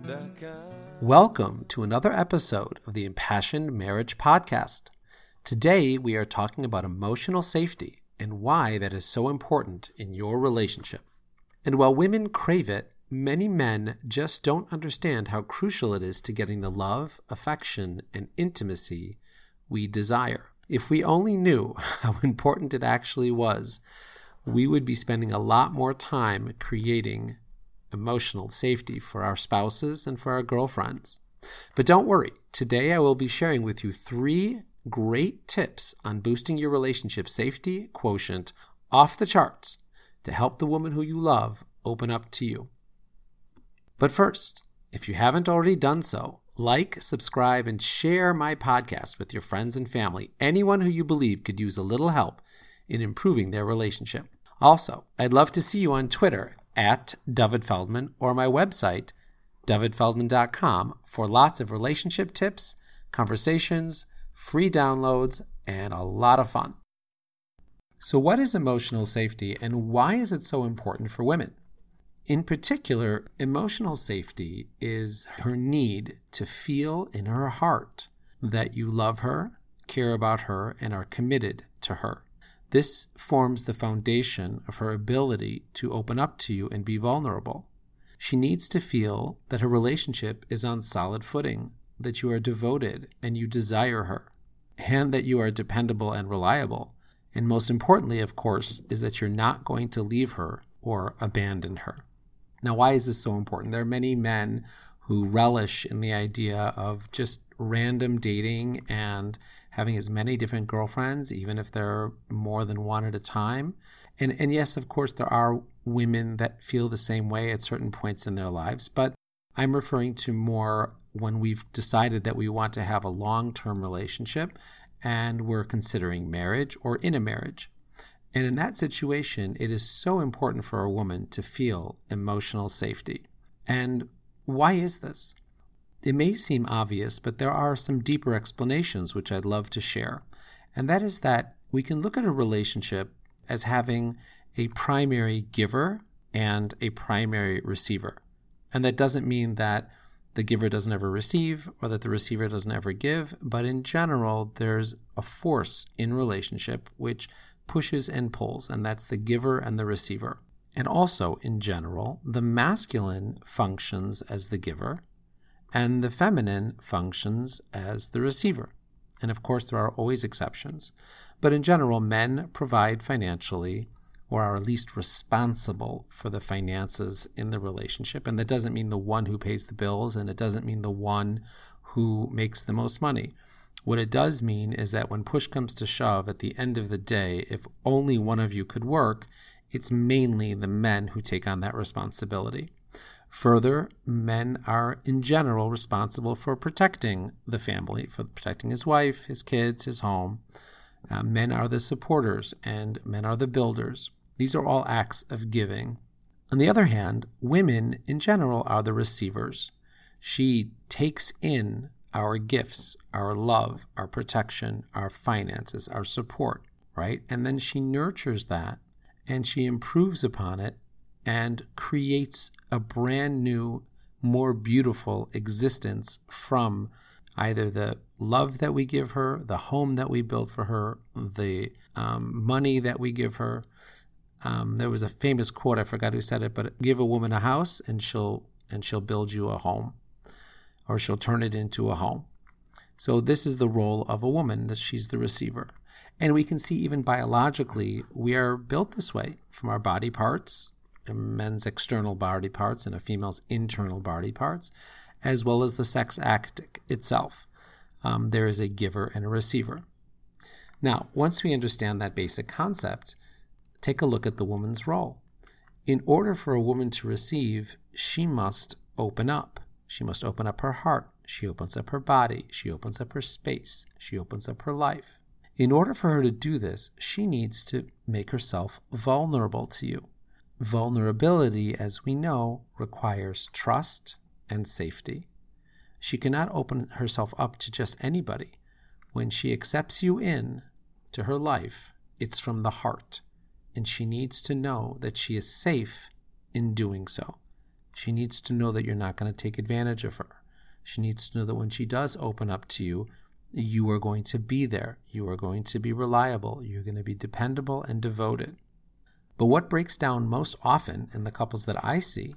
Welcome to another episode of the Impassioned Marriage Podcast. Today we are talking about emotional safety and why that is so important in your relationship. And while women crave it, many men just don't understand how crucial it is to getting the love, affection, and intimacy we desire. If we only knew how important it actually was, we would be spending a lot more time creating emotional safety for our spouses and for our girlfriends. But don't worry, today I will be sharing with you 3 great tips on boosting your relationship safety quotient off the charts to help the woman who you love open up to you. But first, if you haven't already done so, like, subscribe, and share my podcast with your friends and family, anyone who you believe could use a little help in improving their relationship. Also, I'd love to see you on Twitter at David Feldman or my website, davidfeldman.com, for lots of relationship tips, conversations, free downloads, and a lot of fun. So what is emotional safety and why is it so important for women? In particular, emotional safety is her need to feel in her heart that you love her, care about her, and are committed to her. This forms the foundation of her ability to open up to you and be vulnerable. She needs to feel that her relationship is on solid footing, that you are devoted and you desire her, and that you are dependable and reliable. And most importantly, of course, is that you're not going to leave her or abandon her. Now, why is this so important? There are many men who relish in the idea of just random dating and having as many different girlfriends, even if there are more than one at a time. And yes, of course, there are women that feel the same way at certain points in their lives, but I'm referring to more when we've decided that we want to have a long-term relationship and we're considering marriage or in a marriage. And in that situation, it is so important for a woman to feel emotional safety. And why is this? It may seem obvious, but there are some deeper explanations which I'd love to share. And that is that we can look at a relationship as having a primary giver and a primary receiver. And that doesn't mean that the giver doesn't ever receive or that the receiver doesn't ever give, but in general, there's a force in relationship which pushes and pulls, and that's the giver and the receiver. And also, in general, the masculine functions as the giver and the feminine functions as the receiver. And of course, there are always exceptions. But in general, men provide financially or are at least responsible for the finances in the relationship. And that doesn't mean the one who pays the bills, and it doesn't mean the one who makes the most money. What it does mean is that when push comes to shove, at the end of the day, if only one of you could work, it's mainly the men who take on that responsibility. Further, men are in general responsible for protecting the family, for protecting his wife, his kids, his home. Men are the supporters and men are the builders. These are all acts of giving. On the other hand, women in general are the receivers. She takes in our gifts, our love, our protection, our finances, our support, right? And then she nurtures that and she improves upon it and creates a brand new, more beautiful existence from either the love that we give her, the home that we build for her, the money that we give her. There was a famous quote, I forgot who said it, but give a woman a house and she'll build you a home, or she'll turn it into a home. So this is the role of a woman, that she's the receiver. And we can see even biologically, we are built this way from our body parts, a men's external body parts and a female's internal body parts, as well as the sex act itself. There is a giver and a receiver. Now, once we understand that basic concept, take a look at the woman's role. In order for a woman to receive, she must open up. She must open up her heart. She opens up her body. She opens up her space. She opens up her life. In order for her to do this, she needs to make herself vulnerable to you. Vulnerability, as we know, requires trust and safety. She cannot open herself up to just anybody. When she accepts you in to her life, it's from the heart, and she needs to know that she is safe in doing so. She needs to know that you're not going to take advantage of her. She needs to know that when she does open up to you, you are going to be there. You are going to be reliable. You're going to be dependable and devoted. But what breaks down most often in the couples that I see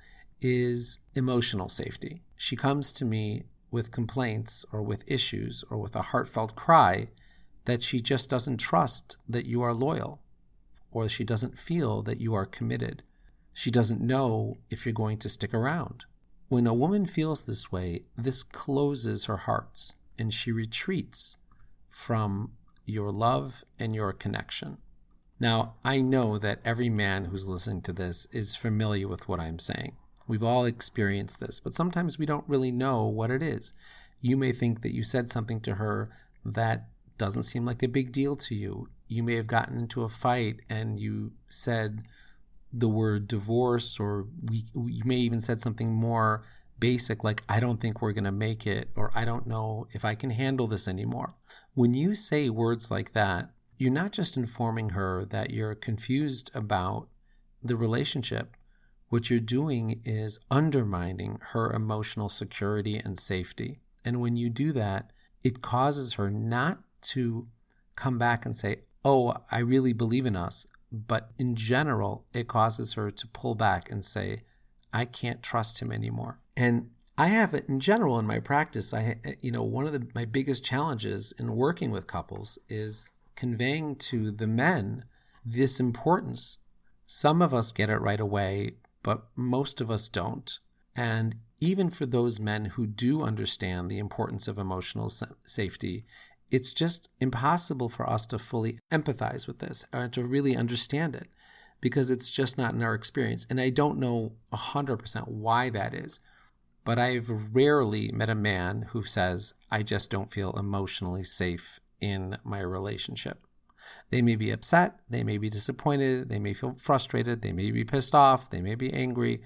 is emotional safety. She comes to me with complaints or with issues or with a heartfelt cry that she just doesn't trust that you are loyal, or she doesn't feel that you are committed. She doesn't know if you're going to stick around. When a woman feels this way, this closes her heart and she retreats from your love and your connection. Now, I know that every man who's listening to this is familiar with what I'm saying. We've all experienced this, but sometimes we don't really know what it is. You may think that you said something to her that doesn't seem like a big deal to you. You may have gotten into a fight and you said the word divorce, or you may even said something more basic like, I don't think we're going to make it, or I don't know if I can handle this anymore. When you say words like that, you're not just informing her that you're confused about the relationship. What you're doing is undermining her emotional security and safety. And when you do that, it causes her not to come back and say, oh, I really believe in us. But in general, it causes her to pull back and say, I can't trust him anymore. And I have it in general in my practice. One of my biggest challenges in working with couples is conveying to the men this importance. Some of us get it right away, but most of us don't. And even for those men who do understand the importance of emotional safety, it's just impossible for us to fully empathize with this or to really understand it because it's just not in our experience. And I don't know 100% why that is, but I've rarely met a man who says, I just don't feel emotionally safe in my relationship. They may be upset, they may be disappointed, they may feel frustrated, they may be pissed off, they may be angry,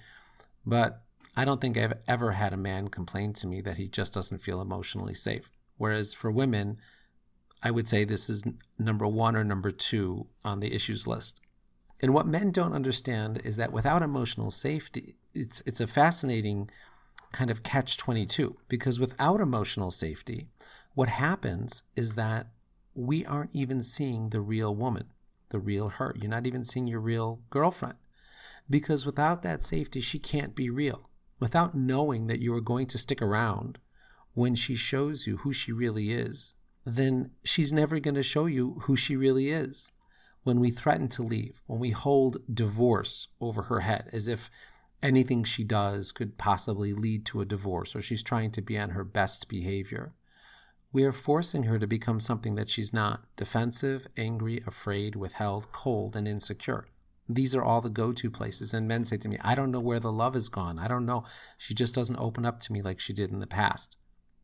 but I don't think I've ever had a man complain to me that he just doesn't feel emotionally safe. Whereas for women, I would say this is number 1 or number 2 on the issues list. And what men don't understand is that without emotional safety, it's a fascinating kind of catch-22, because without emotional safety, what happens is that we aren't even seeing the real woman, the real her. You're not even seeing your real girlfriend, because without that safety, she can't be real. Without knowing that you are going to stick around when she shows you who she really is, then she's never going to show you who she really is. When we threaten to leave, when we hold divorce over her head as if anything she does could possibly lead to a divorce, or she's trying to be on her best behavior, we are forcing her to become something that she's not: defensive, angry, afraid, withheld, cold, and insecure. These are all the go-to places. And men say to me, I don't know where the love has gone. I don't know. She just doesn't open up to me like she did in the past.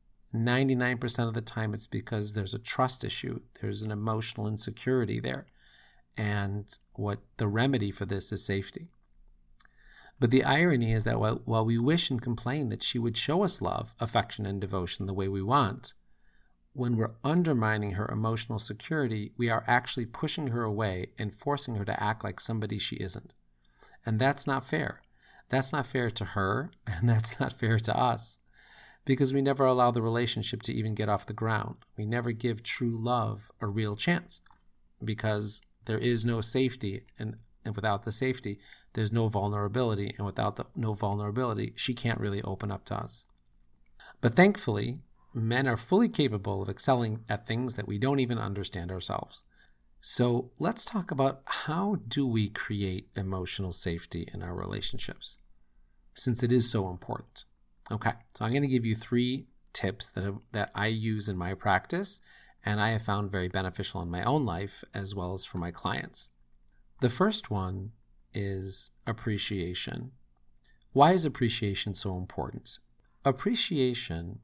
99% of the time, it's because there's a trust issue. There's an emotional insecurity there. And what the remedy for this is safety. But the irony is that while we wish and complain that she would show us love, affection, and devotion the way we want, when we're undermining her emotional security, we are actually pushing her away and forcing her to act like somebody she isn't. And that's not fair. That's not fair to her, and that's not fair to us, because we never allow the relationship to even get off the ground. We never give true love a real chance, because there is no safety, and without the safety, there's no vulnerability, and without no vulnerability, she can't really open up to us. But thankfully, men are fully capable of excelling at things that we don't even understand ourselves. So let's talk about, how do we create emotional safety in our relationships, since it is so important. Okay, so I'm going to give you 3 tips that I use in my practice, and I have found very beneficial in my own life as well as for my clients. The first one is appreciation. Why is appreciation so important? Appreciation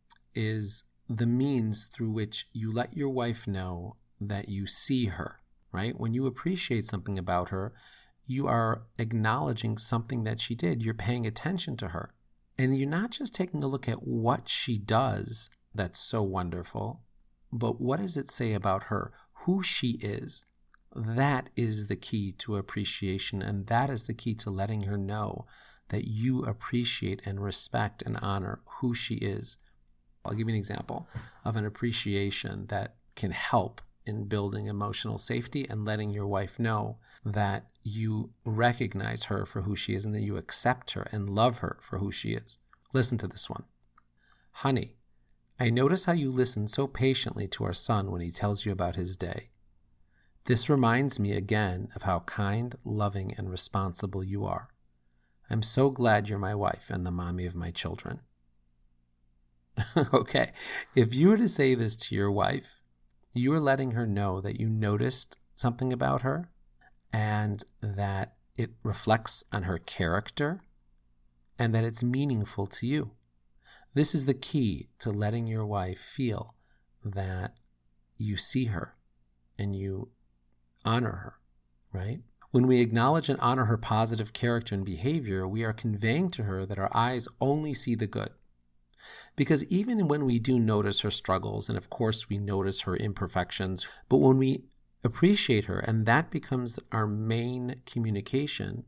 is the means through which you let your wife know that you see her, right? When you appreciate something about her, you are acknowledging something that she did. You're paying attention to her. And you're not just taking a look at what she does that's so wonderful, but what does it say about her, who she is? That is the key to appreciation, and that is the key to letting her know that you appreciate and respect and honor who she is. I'll give you an example of an appreciation that can help in building emotional safety and letting your wife know that you recognize her for who she is and that you accept her and love her for who she is. Listen to this one. Honey, I notice how you listen so patiently to our son when he tells you about his day. This reminds me again of how kind, loving, and responsible you are. I'm so glad you're my wife and the mommy of my children. Okay, if you were to say this to your wife, you are letting her know that you noticed something about her and that it reflects on her character and that it's meaningful to you. This is the key to letting your wife feel that you see her and you honor her, right? When we acknowledge and honor her positive character and behavior, we are conveying to her that our eyes only see the good. Because even when we do notice her struggles, and of course we notice her imperfections, but when we appreciate her and that becomes our main communication,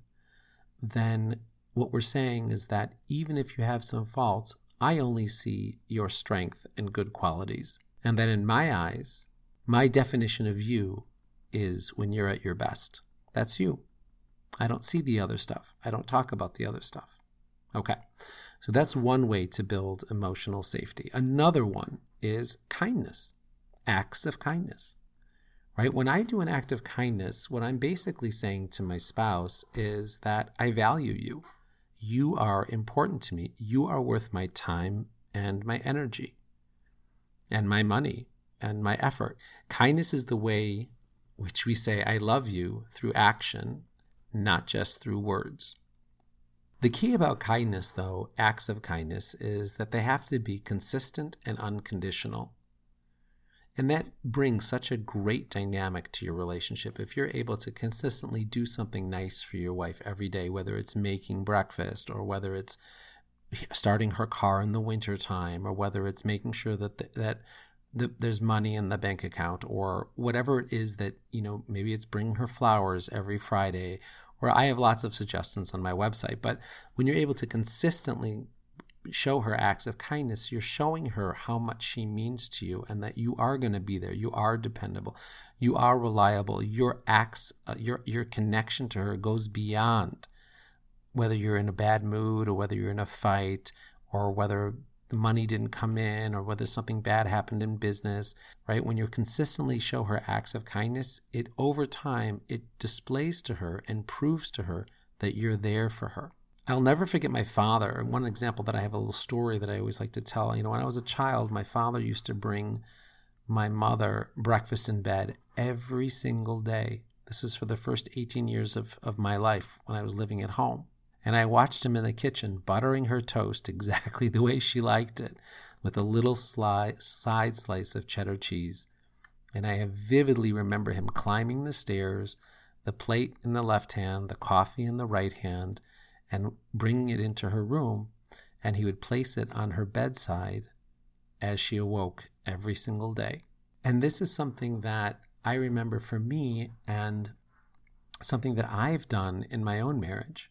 then what we're saying is that even if you have some faults, I only see your strength and good qualities. And that in my eyes, my definition of you is when you're at your best. That's you. I don't see the other stuff. I don't talk about the other stuff. Okay, so that's one way to build emotional safety. Another one is kindness, acts of kindness, right? When I do an act of kindness, what I'm basically saying to my spouse is that I value you. You are important to me. You are worth my time and my energy and my money and my effort. Kindness is the way which we say I love you through action, not just through words. The key about kindness, though, acts of kindness, is that they have to be consistent and unconditional. And that brings such a great dynamic to your relationship. If you're able to consistently do something nice for your wife every day, whether it's making breakfast or whether it's starting her car in the wintertime or whether it's making sure that there's money in the bank account or whatever it is that, maybe it's bringing her flowers every Friday, or I have lots of suggestions on my website. But when you're able to consistently show her acts of kindness, you're showing her how much she means to you and that you are going to be there. You are dependable. You are reliable. Your acts, your connection to her goes beyond whether you're in a bad mood or whether you're in a fight or whether the money didn't come in or whether something bad happened in business, right? When you consistently show her acts of kindness, over time, it displays to her and proves to her that you're there for her. I'll never forget my father. One example that I have, a little story that I always like to tell. When I was a child, my father used to bring my mother breakfast in bed every single day. This is for the first 18 years of my life when I was living at home. And I watched him in the kitchen buttering her toast exactly the way she liked it, with a little side slice of cheddar cheese. And I vividly remember him climbing the stairs, the plate in the left hand, the coffee in the right hand, and bringing it into her room. And he would place it on her bedside as she awoke every single day. And this is something that I remember for me and something that I've done in my own marriage.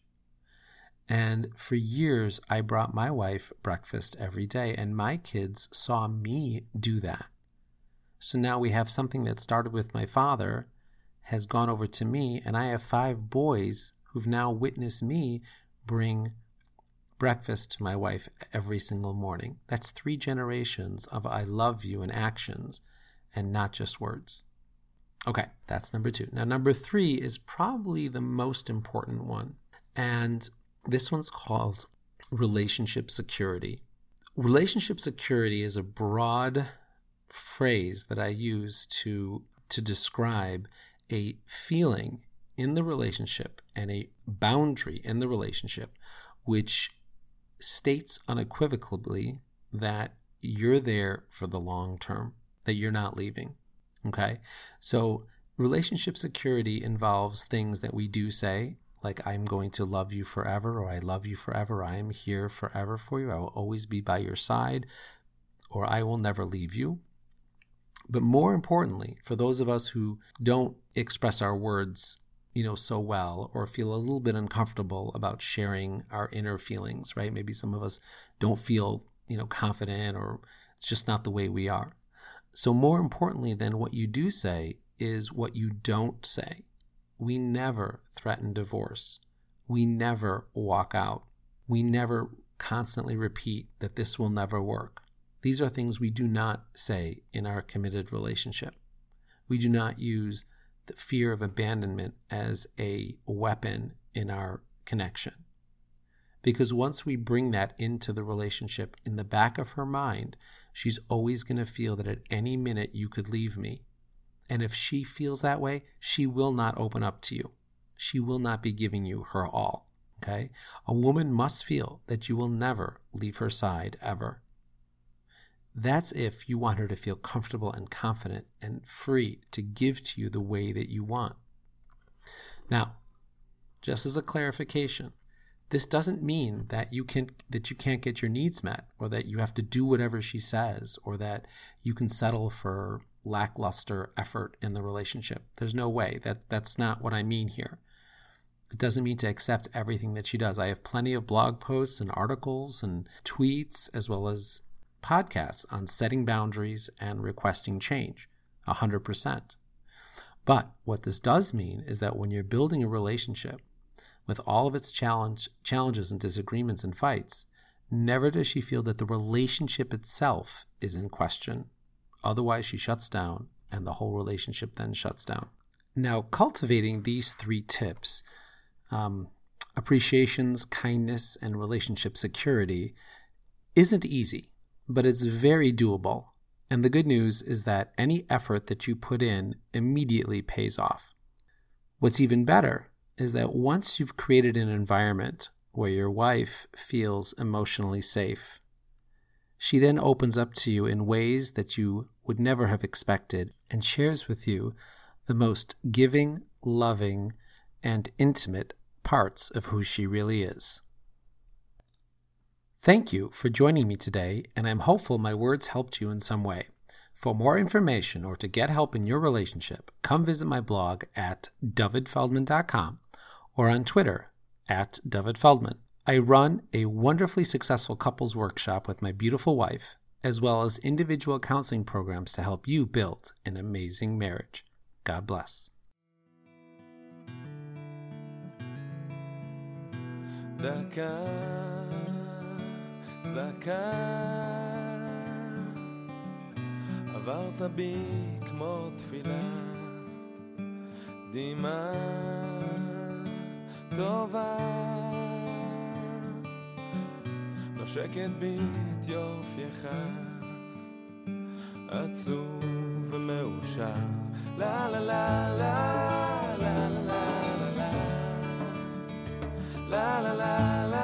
And for years, I brought my wife breakfast every day, and my kids saw me do that. So now we have something that started with my father, has gone over to me, and I have 5 boys who've now witnessed me bring breakfast to my wife every single morning. That's 3 generations of I love you in actions and not just words. Okay, that's number 2. Now, number 3 is probably the most important one. And this one's called relationship security. Relationship security is a broad phrase that I use to describe a feeling in the relationship and a boundary in the relationship which states unequivocally that you're there for the long term, that you're not leaving. Okay? So relationship security involves things that we do say, like I'm going to love you forever, or I love you forever, I am here forever for you, I will always be by your side, or I will never leave you. But more importantly, for those of us who don't express our words so well, or feel a little bit uncomfortable about sharing our inner feelings, right? Maybe some of us don't feel, confident, or it's just not the way we are. So more importantly than what you do say is what you don't say. We never threaten divorce. We never walk out. We never constantly repeat that this will never work. These are things we do not say in our committed relationship. We do not use the fear of abandonment as a weapon in our connection. Because once we bring that into the relationship, in the back of her mind, she's always going to feel that at any minute you could leave me. And if she feels that way, she will not open up to you. She will not be giving you her all. Okay? A woman must feel that you will never leave her side ever. That's if you want her to feel comfortable and confident and free to give to you the way that you want. Now, just as a clarification, this doesn't mean that you can't get your needs met, or that you have to do whatever she says, or that you can settle for lackluster effort in the relationship. There's no way. That's not what I mean here. It doesn't mean to accept everything that she does. I have plenty of blog posts and articles and tweets, as well as podcasts on setting boundaries and requesting change, 100%. But what this does mean is that when you're building a relationship with all of its challenges and disagreements and fights, never does she feel that the relationship itself is in question. Otherwise, she shuts down, and the whole relationship then shuts down. Now, cultivating these 3 tips, appreciations, kindness, and relationship security, isn't easy, but it's very doable. And the good news is that any effort that you put in immediately pays off. What's even better is that once you've created an environment where your wife feels emotionally safe, she then opens up to you in ways that you would never have expected and shares with you the most giving, loving, and intimate parts of who she really is. Thank you for joining me today, and I'm hopeful my words helped you in some way. For more information or to get help in your relationship, come visit my blog at davidfeldman.com or on Twitter at davidfeldman. I run a wonderfully successful couples workshop with my beautiful wife, as well as individual counseling programs to help you build an amazing marriage. God bless. עברת בי כמו תפילה, דמעה טובה נושקת בי את יופייך, עצוב ומאושר, לה לה לה לה לה לה לה לה לה לה לה